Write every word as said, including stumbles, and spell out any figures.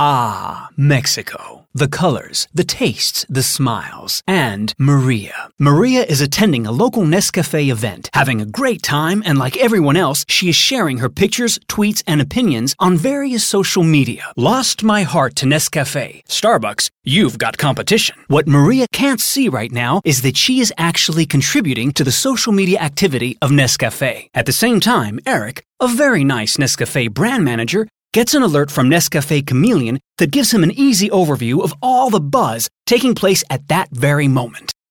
Ah, Mexico. The colors, the tastes, the smiles, and Maria. Maria is attending a local Nescafe event, having a great time, and like everyone else, she is sharing her pictures, tweets, and opinions on various social media. Lost my heart to Nescafe. Starbucks, you've got competition. What Maria can't see right now is that she is actually contributing to the social media activity of Nescafe. At the same time, Eric, a very nice Nescafe brand manager, gets an alert from Nescafe Chameleon that gives him an easy overview of all the buzz taking place at that very moment.